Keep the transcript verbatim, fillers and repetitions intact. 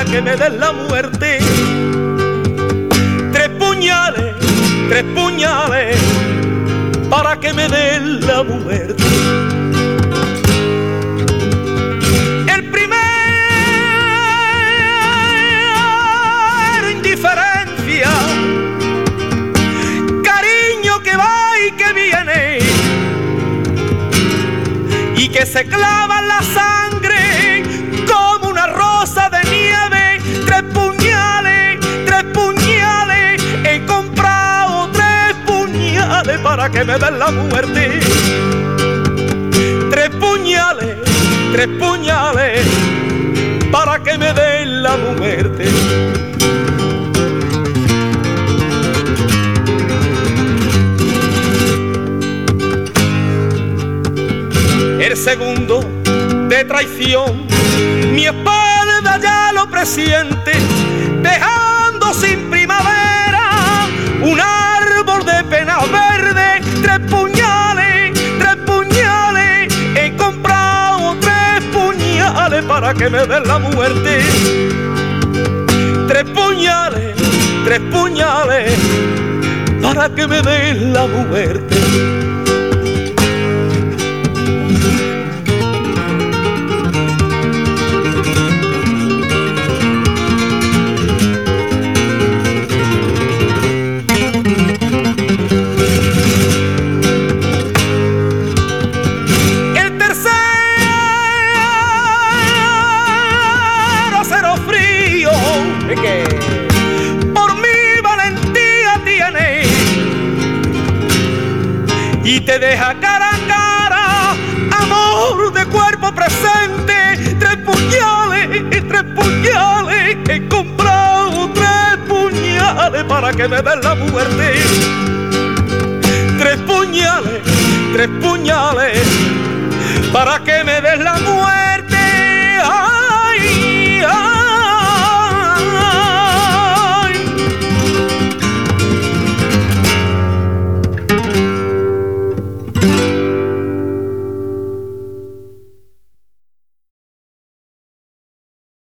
que me des la muerte. Tres puñales, tres puñales, para que me des la muerte. El primero, indiferencia, cariño que va y que viene, y que se clava en la sangre como una rosa de nieve. Tres puñales, tres puñales, he comprado tres puñales para que me den la muerte. Tres puñales, tres puñales, para que me den la muerte. El segundo de traición, mi espalda ya lo presiente, dejando sin primavera un árbol de penas verdes. Tres puñales, tres puñales, he comprado tres puñales para que me den la muerte. Tres puñales, tres puñales, para que me den la muerte. Y te deja cara a cara, amor de cuerpo presente. Tres puñales, tres puñales, he comprado tres puñales para que me den la muerte. Tres puñales, tres puñales,